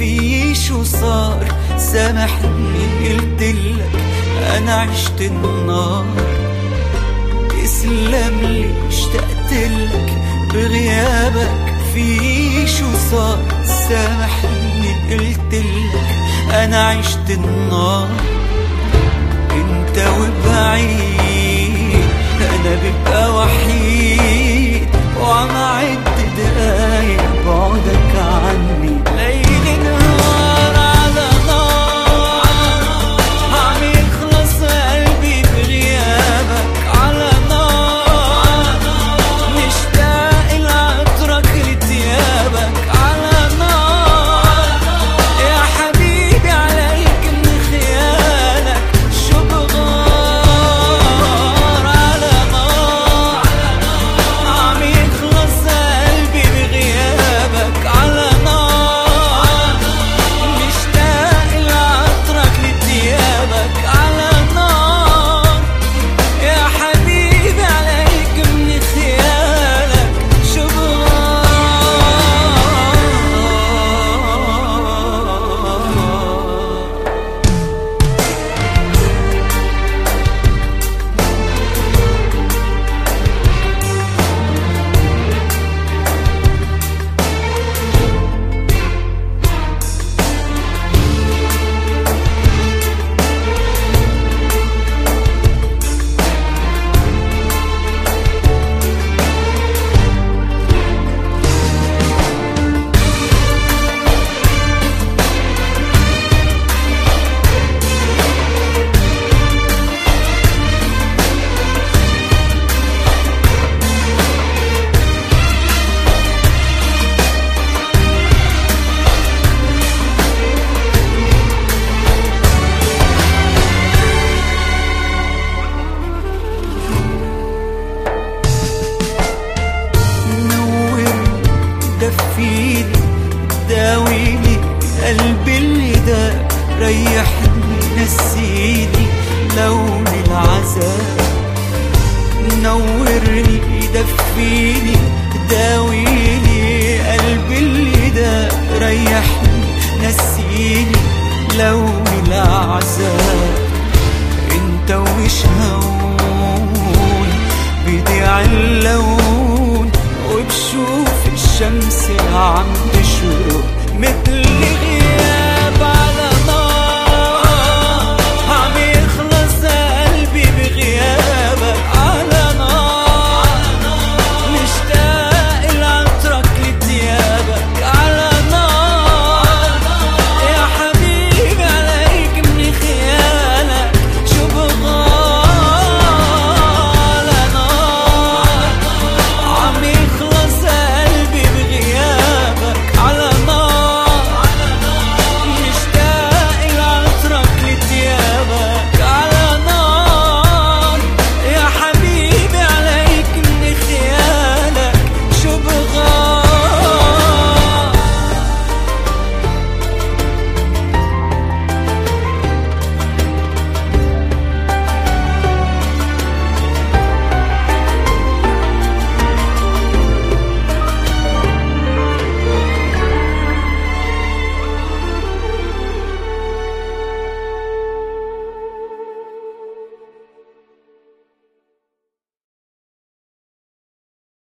في شو صار سامحني قلتلك أنا عشت النار. اسلملي اشتقتلك بغيابك في شو صار سامحني قلتلك أنا عشت النار. انت وبعيد أنا ببقى وحيد وعم أعد دقايق بعدك عني. ليل نهار على نار عم يخلص قلبي بغيابك على نار. مشتاق لعطرك لثيابك على نار. يا حبيبي عليك من خيالك شو بغار على نار. عم يخلص قلبي بغيابك على نار. مشتاق لعطرك لثيابك على نار. يا حبيبي عليك من خيالك شو بغار. دفيني داويني قلبي اللي داق ريحني نسيني لون العذاب. نورني دفيني داويني قلبي اللي داق ريحني نسيني لون العذاب. انت ومش هون بيضيع اللون وبشوف الشمس عم تشرق مثل